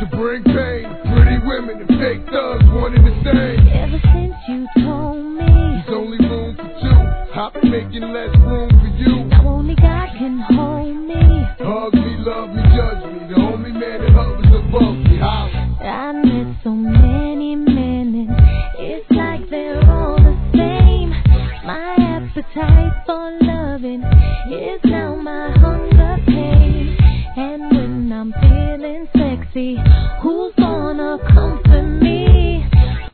bring pain. Pretty women and fake thugs wanting the same. Ever since you told me there's only room for two, I've been making less room for you. now only God can hold me. Hug me, love me, judge me. The only man that hovers above me. Holla. I met so many men and it's like they're all the same. My appetite for loving is now my